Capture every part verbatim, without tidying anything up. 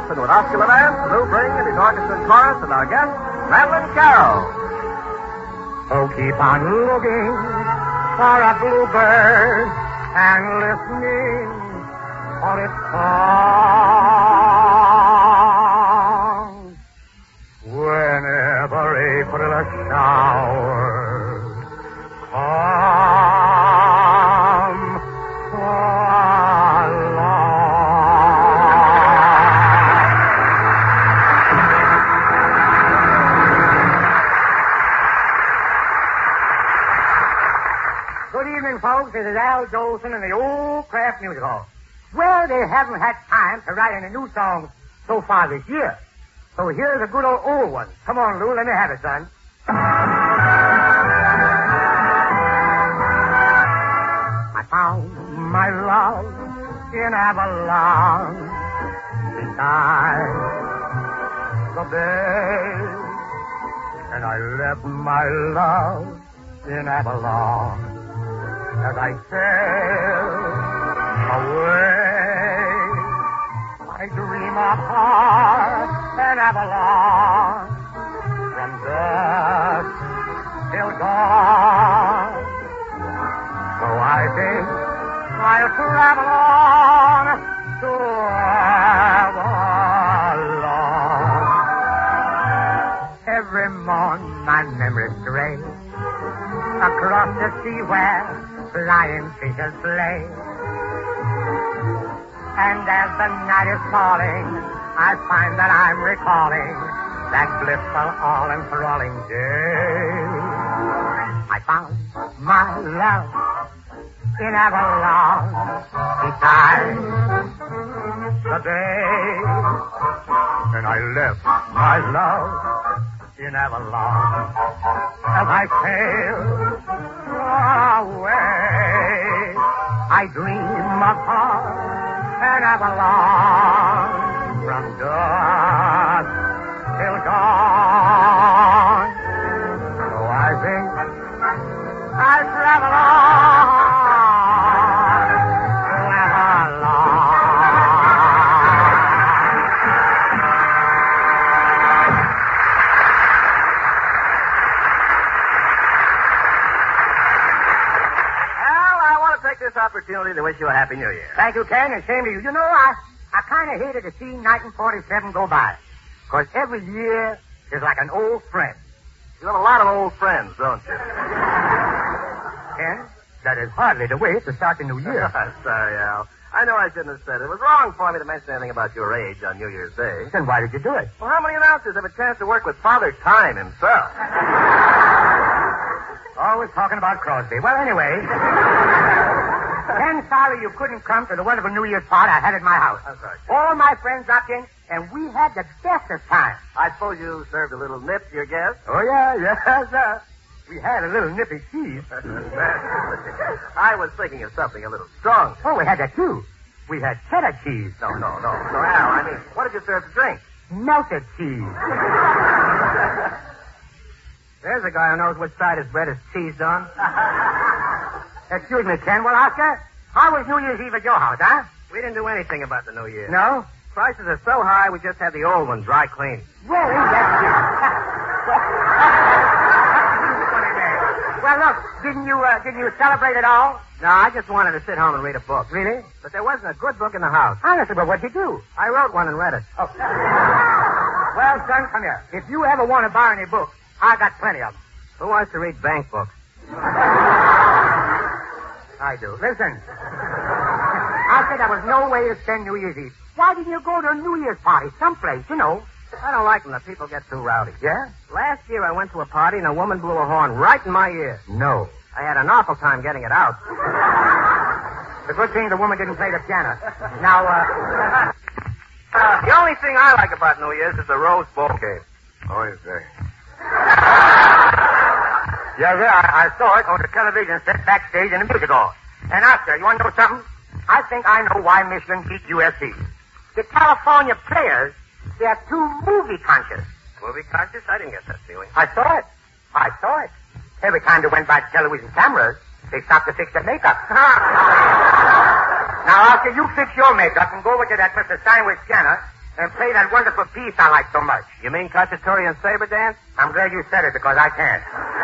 listen with Oscar Levant, Lou Bring, and his orchestra and chorus, and our guest, Madeline Carroll. Oh, keep on looking for a bluebird and listening for its song. Whenever April showers come folks, this is Al Jolson in the Old Kraft Music Hall. Well, they haven't had time to write any new songs so far this year. So here's a good old old one. Come on, Lou, let me have it, son. I found my love in Avalon beside the bay, and I left my love in Avalon as I sail away. I dream of her and Avalon from dusk till dawn. So I think I'll travel on to Avalon. Every morn my memories stray across the sea where flying fishes play. And as the night is falling, I find that I'm recalling that blissful, all-enthralling day. I found my love in Avalon beside the bay, and I left my love in Avalon as I sailed away. I dream of her and Avalon from dusk till dawn. So I think I travel on to Avalon. This opportunity to wish you a Happy New Year. Thank you, Ken, and same to you. You know, I, I kind of hated to see nineteen forty-seven go by. Because every year is like an old friend. You have a lot of old friends, don't you? Ken, that is hardly the way to start the new year. Sorry, Al. I know I shouldn't have said it. It was wrong for me to mention anything about your age on New Year's Day. Then why did you do it? Well, how many announcers have a chance to work with Father Time himself? Always talking about Crosby. Well, anyway... Ken, sorry you couldn't come to the wonderful New Year's party I had at my house. I'm sorry. All my friends dropped in, and we had the best of time. I suppose you served a little nip to your guests? Oh, yeah, yes, sir. We had a little nippy cheese. I was thinking of something a little strong. Oh, we had that, too. We had cheddar cheese. No, no, no. No, Al, I mean, what did you serve to drink? Melted cheese. There's a guy who knows which side his bread is cheesed on. Excuse me, Ken. Well, Oscar, how was New Year's Eve at your house, huh? We didn't do anything about the New Year. No? Prices are so high, we just had the old one dry cleaned. Really? That's it. Well, look, didn't you, uh, didn't you celebrate at all? No, I just wanted to sit home and read a book. Really? But there wasn't a good book in the house. Honestly, but what'd you do? I wrote one and read it. Oh. Well, son, come here. If you ever want to borrow any books, I got plenty of them. Who wants to read bank books? I do. Listen. I said there was no way to spend New Year's Eve. Why didn't you go to a New Year's party someplace, you know? I don't like when the people get too rowdy. Yeah? Last year I went to a party and a woman blew a horn right in my ear. No. I had an awful time getting it out. The good thing the woman didn't play the piano. Now, uh... uh the only thing I like about New Year's is the Rose Bowl game. Oh, is there? Yeah, yeah, I, I saw it on the television set backstage in the music hall. And Oscar, you want to know something? I think I know why Michigan beat U S C. The California players, they're too movie conscious. Movie conscious? I didn't get that feeling. I saw it. I saw it. Every time they went by the television cameras, they stopped to fix their makeup. Now, Oscar, you fix your makeup and go over to that Mister Steinway scanner and play that wonderful piece I like so much. You mean Cacciatore and Saber Dance? I'm glad you said it because I can't.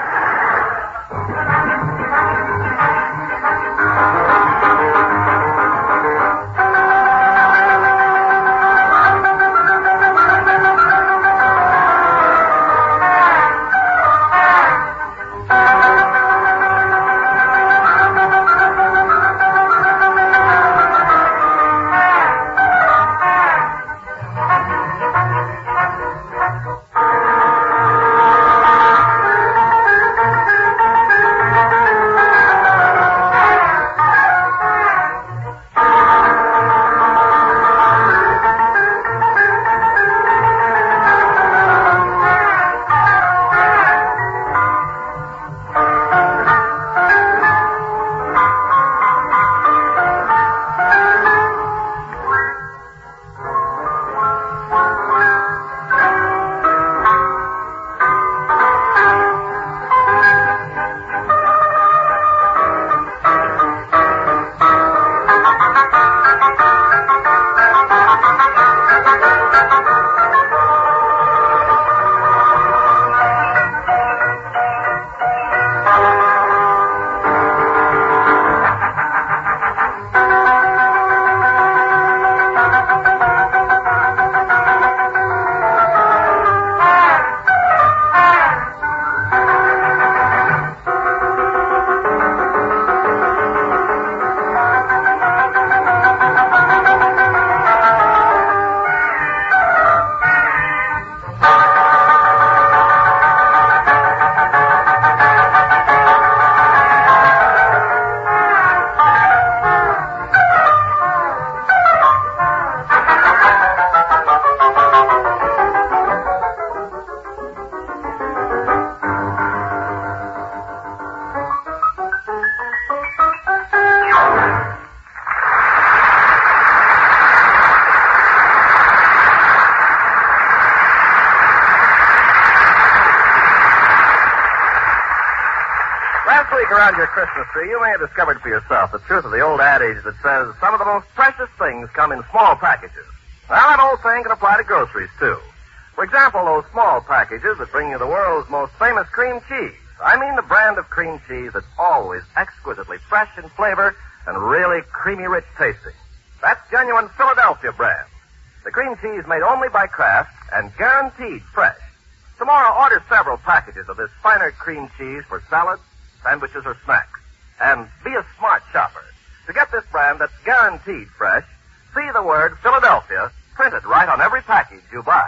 Around your Christmas tree, you may have discovered for yourself the truth of the old adage that says some of the most precious things come in small packages. Well, that old saying can apply to groceries, too. For example, those small packages that bring you the world's most famous cream cheese. I mean the brand of cream cheese that's always exquisitely fresh in flavor and really creamy rich tasting. That's genuine Philadelphia brand. The cream cheese made only by Kraft and guaranteed fresh. Tomorrow, order several packages of this finer cream cheese for salads, sandwiches, or snacks. And be a smart shopper. To get this brand that's guaranteed fresh, see the word Philadelphia printed right on every package you buy.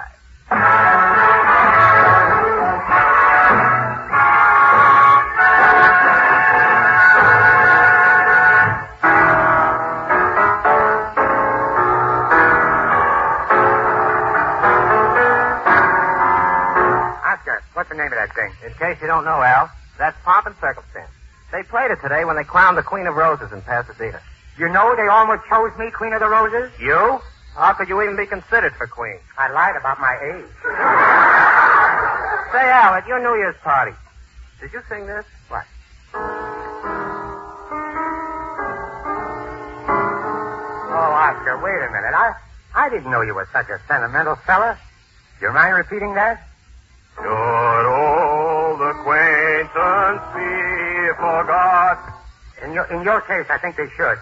Oscar, what's the name of that thing? In case you don't know, Al, that's Pomp and Circumstance. They played it today when they crowned the Queen of Roses in Pasadena. You know they almost chose me Queen of the Roses? You? How could you even be considered for Queen? I lied about my age. Say, Al, at your New Year's party, did you sing this? What? Oh, Oscar, wait a minute. I I didn't know you were such a sentimental fella. You mind repeating that? Should old acquaintance be forgot? In your in your case, I think they should.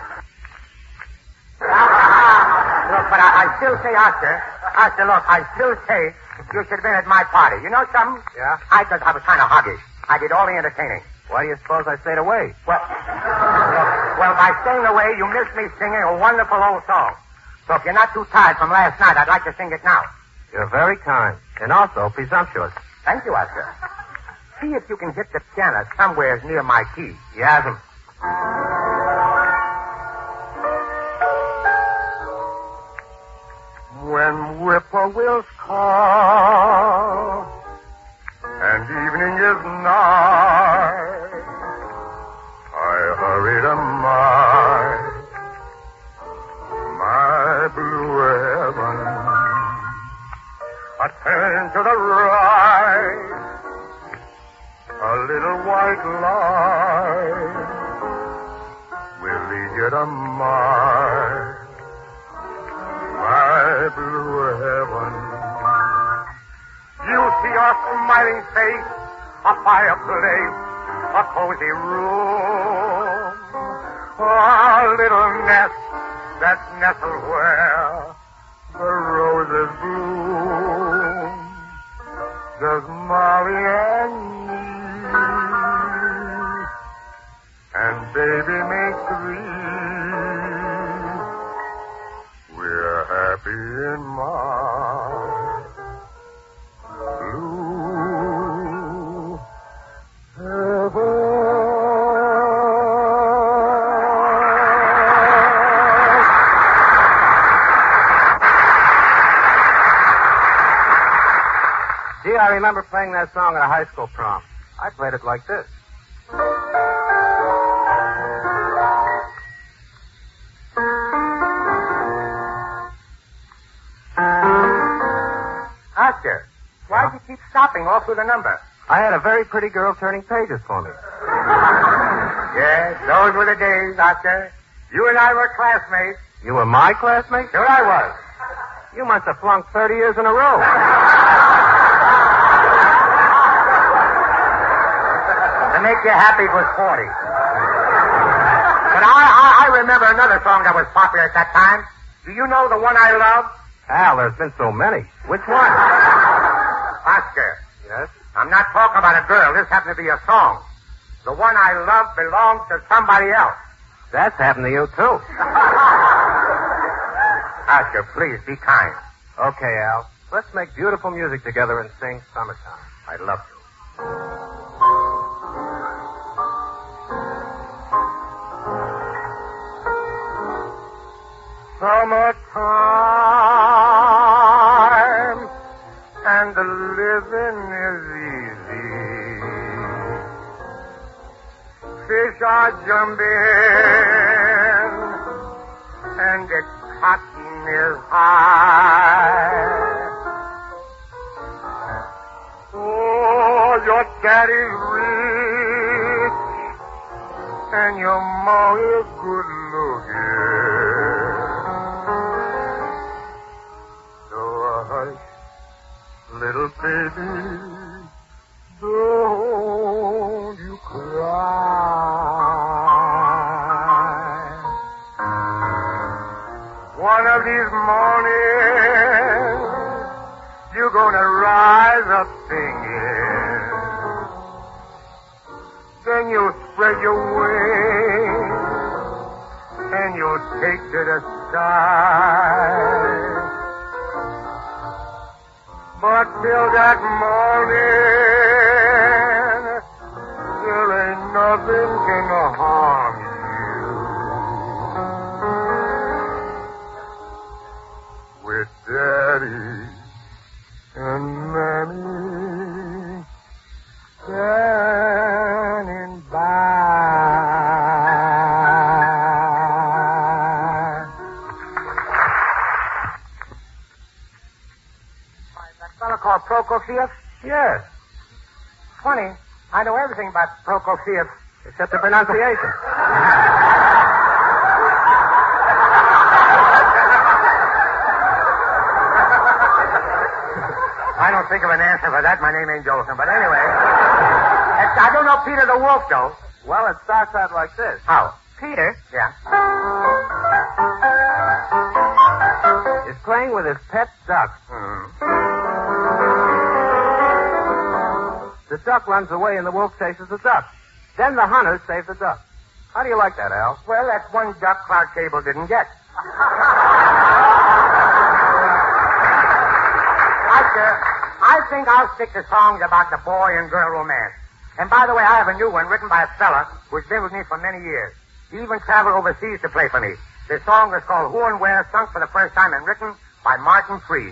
Look, but I, I still say, Oscar, Oscar, look, I still say you should have been at my party. You know something? Yeah? I just, I was kind of hoggish. I did all the entertaining. Why do you suppose I stayed away? Well, well, by staying away, you missed me singing a wonderful old song. So if you're not too tired from last night, I'd like to sing it now. You're very kind, and also presumptuous. Thank you, Oscar. See if you can hit the piano somewhere near my key. Yasm. When whippoorwills call and evening is nigh, I hurry to my, my blue heaven. I turn to the right, a little white light will lead you to my, my my blue heaven. You see your smiling face, a fireplace, a cozy room, a little nest that's nestled where the roses bloom. Just Molly and me, and baby make three. We're happy in my blue heaven. Gee, I remember playing that song at a high school prom. I played it like this. Oscar, why'd you keep stopping all through the number? I had a very pretty girl turning pages for me. Yes, those were the days, Oscar. You and I were classmates. You were my classmate? Sure I was. You must have flunked thirty years in a row. To make you happy, it was forty. But I, I, I remember another song that was popular at that time. Do you know the one I love? Al, there's been so many. Which one? Oscar. Yes? I'm not talking about a girl. This happened to be a song. The one I love belongs to somebody else. That's happened to you, too. Oscar, please, be kind. Okay, Al. Let's make beautiful music together and sing Summertime. I'd love to. Summertime, and the living is easy. Fish are jumping, and the cotton is high. Oh, your daddy's rich, and your ma is good looking. Little baby, don't you cry. One of these mornings, you're gonna rise up singing. Then you'll spread your wings, and you'll take to the sky. But till that morning, there ain't nothing gonna harm you. With Daddy and Mammy standing by. Called Prokofiev? Yes. Funny, I know everything about Prokofiev. Except the pronunciation. I don't think of an answer for that. My name ain't Jolson. But anyway, it's, I don't know Peter the Wolf, though. Well, it starts out like this. How? Peter Yeah. is playing with his pet duck. Hmm. The duck runs away and the wolf chases the duck. Then the hunters save the duck. How do you like that, Al? Well, that's one duck Clark Gable didn't get. Oscar, I think I'll stick to songs about the boy and girl romance. And by the way, I have a new one written by a fella who's been with me for many years. He even traveled overseas to play for me. This song is called Who and Where, sung for the first time and written by Martin Freed.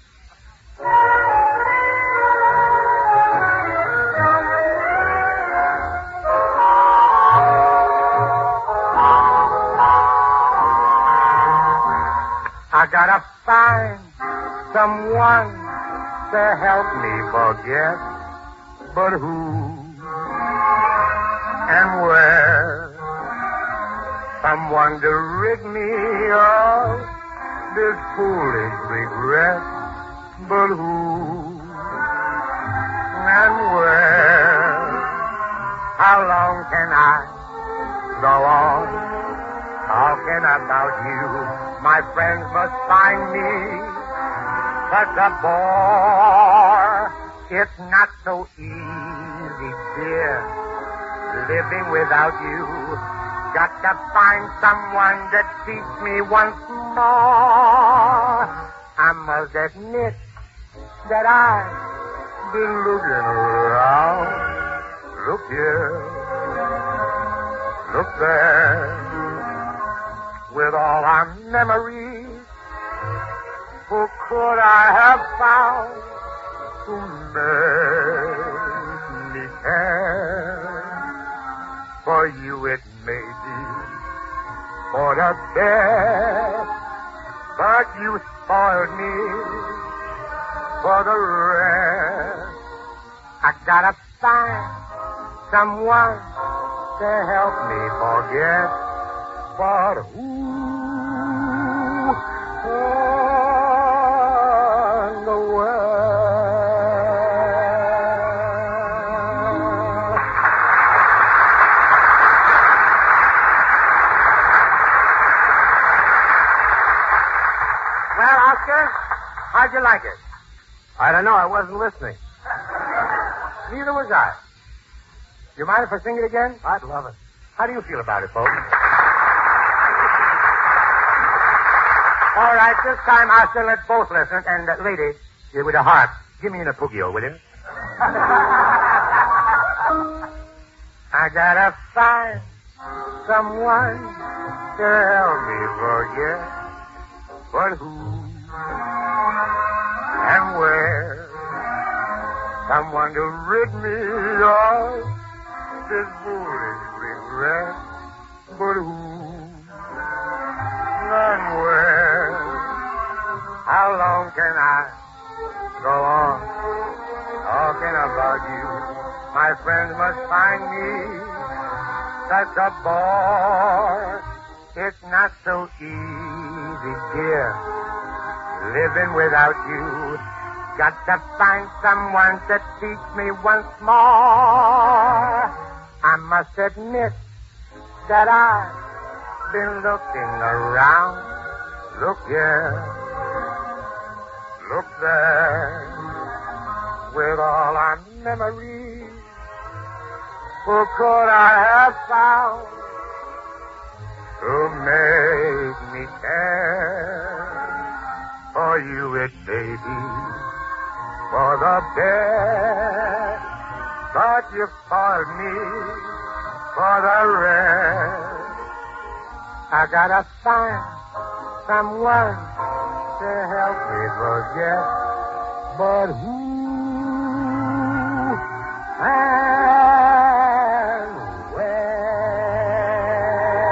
I gotta find someone to help me forget, but who and where? Someone to rid me of this foolish regret. But who and where? How long can I go on talking about you? My friends must find me such a bore. It's not so easy, dear, living without you. Got to find someone that sees me once more. I must admit that I've been looking around. Look here, look there. With all our memories, who could I have found to make me care? For you it may be for the best, but you spoiled me for the rest. I gotta find someone to help me forget, but who in the world? Well, Oscar, how'd you like it? I don't know. I wasn't listening. Neither was I. You mind if I sing it again? I'd love it. How do you feel about it, folks? All right, this time, Oscar, let's both listen. And, uh, lady, you with a harp, give me an apugio, will you? I gotta find someone to help me forget, but who and where? Someone to rid me of this foolish regret, but who and where? How long can I go on talking about you? My friends must find me such a bore. It's not so easy, dear, living without you. Got to find someone to teach me once more. I must admit that I've been looking around. Look here, look there. With all our memories, who could I have found to make me care? For you it may be for the best, but you spoiled me for the rest. I gotta find someone to help me forget, but who and where?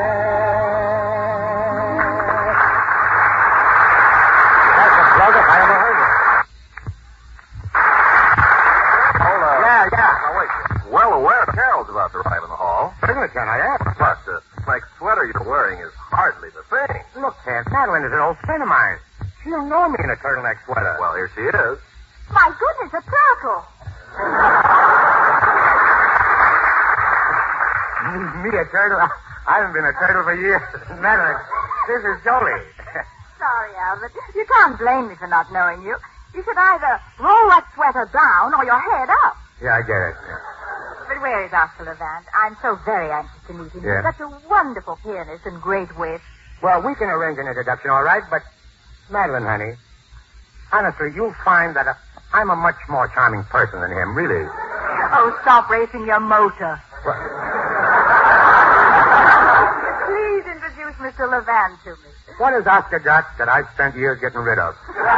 That's the plug if I ever heard it. Hold on. Yeah, yeah. Now, wait. Well aware Carol's about to arrive in the hall. Certainly can I ask? But the like sweater you're wearing is hardly the thing. Look, Aunt Madeline is an old friend of mine. She'll know me in a turtleneck sweater. Well, here she is. My goodness, a turtle. Me, a turtle? I haven't been a turtle for years. Madeline, this is Jolie. Sorry, Albert. You can't blame me for not knowing you. You should either roll that sweater down or your head up. Yeah, I get it. But where is Oscar Levant? I'm so very anxious to meet him. Yeah. He's such a wonderful pianist and great wit. Well, we can arrange an introduction, all right, but Madeline, honey, honestly, you'll find that uh, I'm a much more charming person than him, really. Oh, stop racing your motor. Well, Please introduce Mister Levant to me. what has Oscar got that I've spent years getting rid of?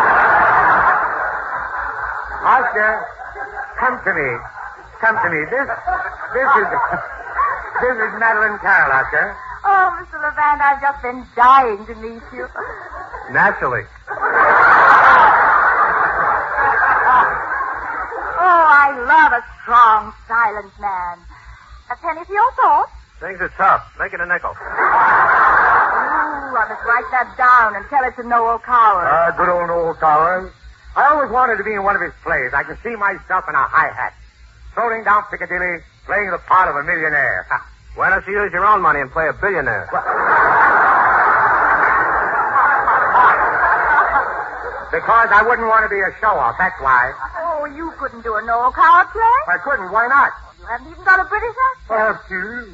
Oscar, come to me. Come to me. This, this is, this is Madeline Carroll, Oscar. Oh, Mister Levant, I've just been dying to meet you. Naturally. Oh, I love a strong, silent man. A penny for your thoughts? Things are tough. Make it a nickel. Ooh, one must write that down and tell it to Noel Coward. Ah, good old Noel Coward. I always wanted to be in one of his plays. I can see myself in a high hat, strolling down Piccadilly, playing the part of a millionaire. Why don't you use your own money and play a billionaire? Because I wouldn't want to be a show-off, that's why. Oh, you couldn't do a Noel Coward play? I couldn't, why not? You haven't even got a British accent. Oh, gee.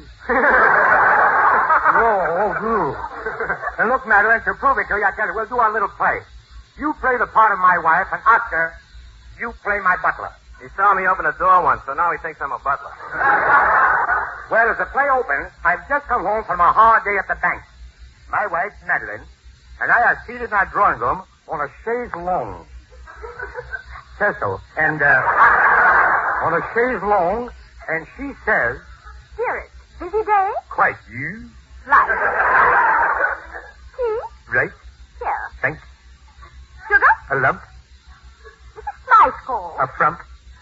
oh, oh, gee. And look, Madeline, to prove it to you, I tell you, we'll do our little play. You play the part of my wife, and Oscar, you play my butler. He saw me open a door once, so now he thinks I'm a butler. Well, as the play opens, I've just come home from a hard day at the bank. My wife, Madeline, and I are seated in our drawing room on a chaise longue. Says so. And, uh, on a chaise longue, and she says... Dearest, busy day? Quite. You? Right. Tea? Right. Here. Thanks. Sugar? A lump. It's a slice call. A frump.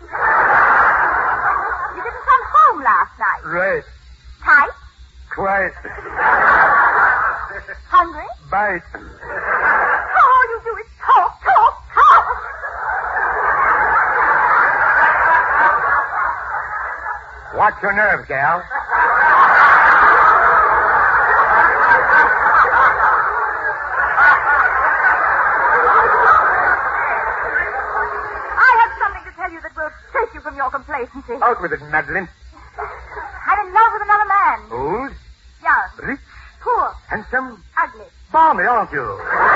You didn't come home last night. Right. Tight? Quite. Hungry? Bite. All you do is talk, talk, talk. Watch your nerves, gal. I have something to tell you that will take you from your complacency. Out with it, Madeline. I'm in love with another man. Old, Young, rich, poor, handsome, ugly. balmy, aren't you?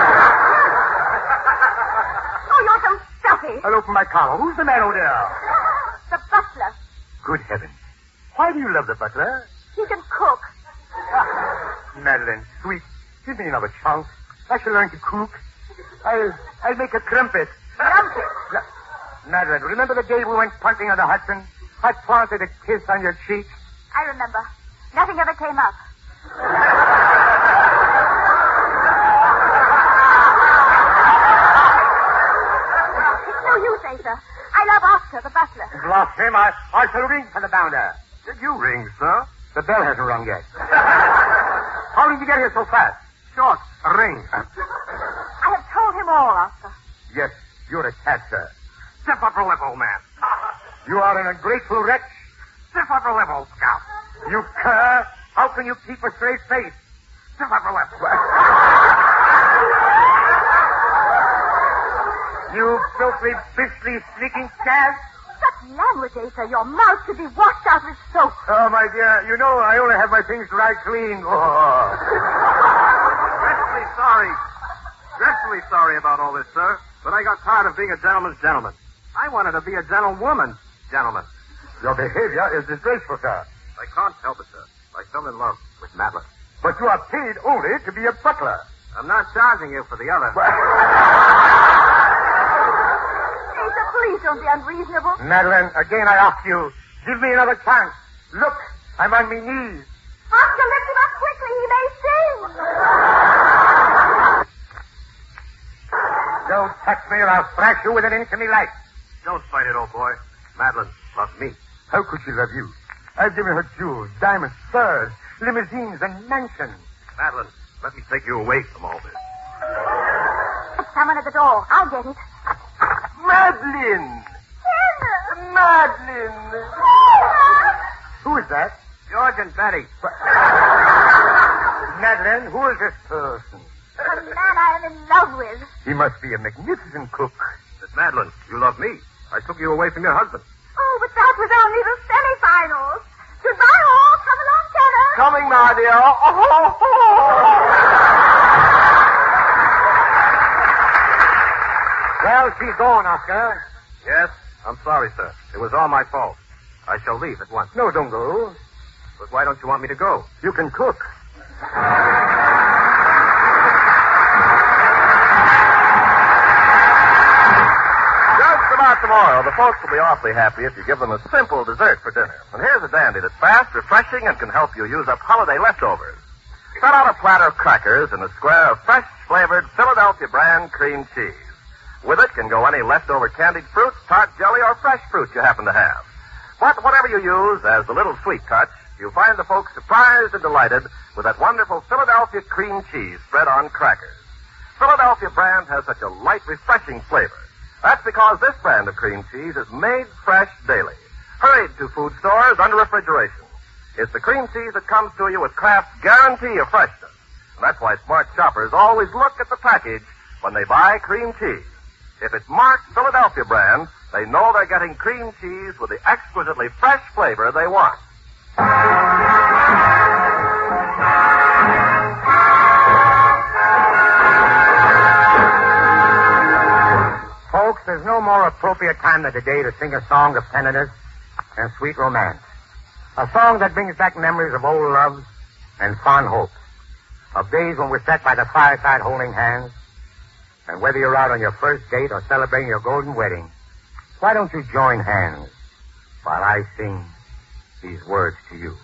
Oh, you're so stuffy. I'll open my collar. Who's the man over there? The butler. Good heavens. Why do you love the butler? He can cook. Madeline, sweet, give me another chance. I shall learn to cook. I'll, I'll make a crumpet. Crumpet? Na- Madeline, remember the day we went punting on the Hudson? I planted a kiss on your cheek. I remember. Nothing ever came up. It's no use, Asa. I love Oscar, the butler. Blast him. I, I shall ring for the bounder. Did you ring, sir? The bell hasn't rung yet. How did you get here so fast? Short. A ring. I have told him all, Oscar. Yes, you're a cat, sir. Stiff upper lip, old man. You are an ungrateful wretch. Stiff upper lip, old scout. You cur. How can you keep a straight face? Stiff upper lip. You filthy, beastly, sneaking scab. Such language, Asa. Your mouth should be washed out with soap. Oh, my dear, you know I only have my things dried clean. Oh. Dreadfully sorry. Dreadfully sorry about all this, sir. But I got tired of being a gentleman's gentleman. I wanted to be a gentlewoman's gentleman. Your behavior is disgraceful, sir. I can't help it, sir. I fell in love with Madeline. But you are paid only to be a butler. I'm not charging you for the other. Asa, please don't be unreasonable. Madeline, again I ask you, give me another chance. Look, I'm on my knees. Oscar, lift him up quickly. He may sing. Don't touch me or I'll thrash you within an inch of me life. Don't fight it, old boy. Madeline loves me. How could she love you? I've given her jewels, diamonds, furs, limousines, and mansions. Madeline, let me take you away from all this. Someone at the door. I'll get it. Madeline! Hannah! Madeline! Who is that? George and Betty. Madeline, who is this person? A man I am in love with. He must be a magnificent cook. Miss Madeline, you love me. I took you away from your husband. Oh, but that was only the semifinals. Goodbye, all. Come along, Tanner. Coming, my dear. Well, she's gone, Oscar. Yes, I'm sorry, sir. It was all my fault. I shall leave at once. No, don't go. But why don't you want me to go? You can cook. Just about tomorrow, the folks will be awfully happy if you give them a simple dessert for dinner. And here's a dandy that's fast, refreshing, and can help you use up holiday leftovers. Cut out a platter of crackers and a square of fresh-flavored Philadelphia brand cream cheese. With it can go any leftover candied fruit, tart jelly, or fresh fruit you happen to have. But whatever you use as the little sweet touch, you'll find the folks surprised and delighted with that wonderful Philadelphia cream cheese spread on crackers. Philadelphia brand has such a light, refreshing flavor. That's because this brand of cream cheese is made fresh daily, hurried to food stores under refrigeration. It's the cream cheese that comes to you with Kraft's guarantee of freshness. And that's why smart shoppers always look at the package when they buy cream cheese. If it's marked Philadelphia brand, they know they're getting cream cheese with the exquisitely fresh flavor they want. Folks, there's no more appropriate time than today to sing a song of tenderness and sweet romance. A song that brings back memories of old loves and fond hopes. Of days when we sat by the fireside holding hands. And whether you're out on your first date or celebrating your golden wedding, why don't you join hands while I sing these words to you?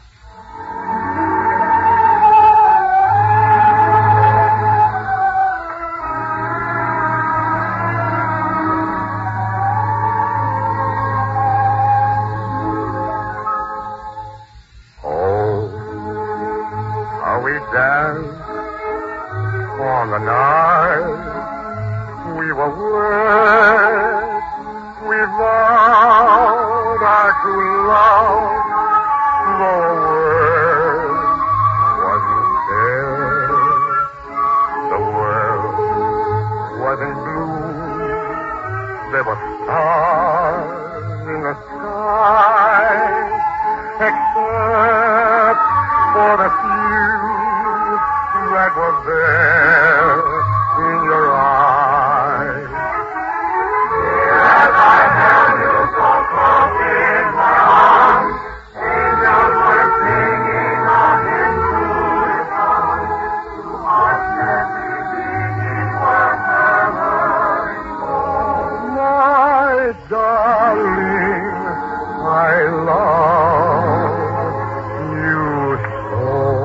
Oh, how we danced on the night we were wed. We vowed our true love, though a word wasn't said. The world wasn't blue. There were stars in the sky, except for the few that were there in your eyes. As I held you so close in my arms, angels were singing a hymn to your song. Two hearts gently beating were murmuring, oh, my darling, I love you so.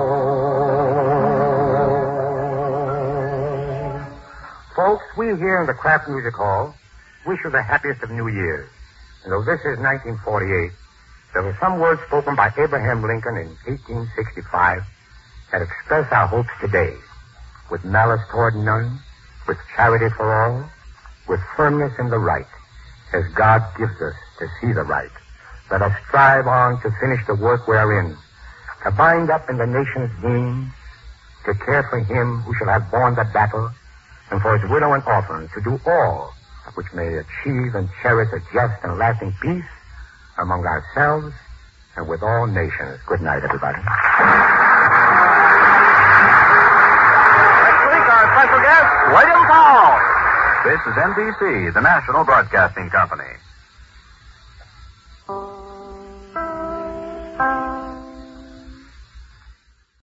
Folks, we here in the Kraft Music Hall wish you the happiest of New Years. And though this is nineteen forty-eight, there were some words spoken by Abraham Lincoln in eighteen sixty-five that express our hopes today. With malice toward none, with charity for all, with firmness in the right, as God gives us to see the right. Let us strive on to finish the work we're in, to bind up in the nation's wounds, to care for him who shall have borne the battle, and for his widow and orphan, to do all which may achieve and cherish a just and lasting peace among ourselves and with all nations. Good night, everybody. Next week, our special guest, William Powell. This is N B C, the national broadcasting company.